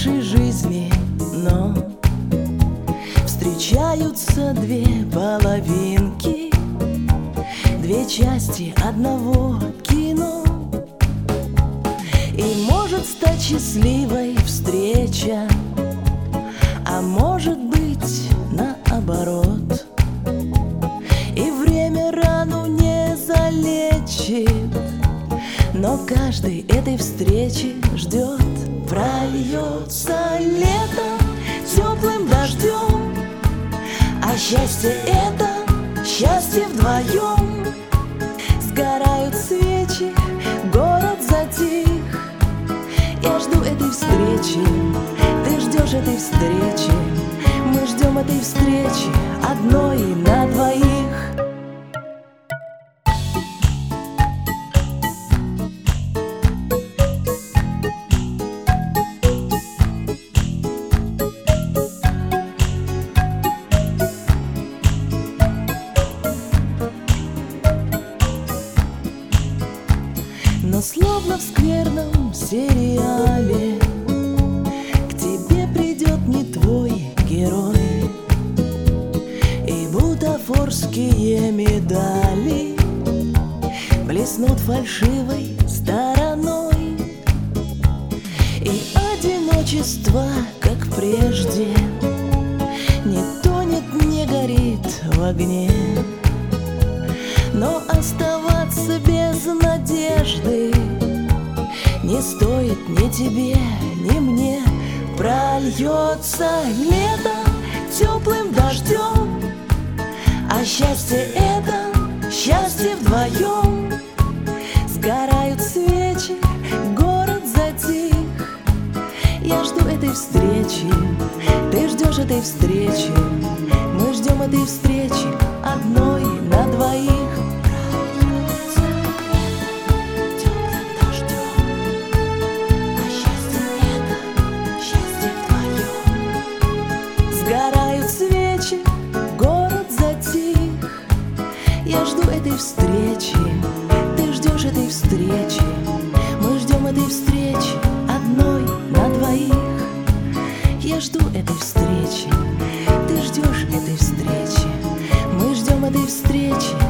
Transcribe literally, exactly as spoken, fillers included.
нашей жизни, но встречаются две половинки, две части одного кино. И может стать счастливой встреча, а может быть наоборот. И время рану не залечит, но каждый этой встречи ждет. Прольется лето теплым дождем, а счастье это счастье вдвоем. Сгорают свечи, город затих. Я жду этой встречи, ты ждешь этой встречи. Мы ждем этой встречи одной на двоих. Но словно в скверном сериале к тебе придет не твой герой, и бутафорские медали блеснут фальшивой стороной. И одиночество, как прежде, не тонет, не горит в огне. Но оставаться без надежды не стоит ни тебе, ни мне. Прольется лето теплым дождем, а счастье это счастье вдвоем. Сгорают свечи, город затих. Я жду этой встречи, ты ждешь этой встречи. Мы ждем этой встречи одной на двоих. Сгорают свечи, город затих. Я жду этой встречи, ты ждешь этой встречи. Мы ждем этой встречи одной на двоих. Я жду этой встречи, ты ждешь этой встречи. Мы ждем этой встречи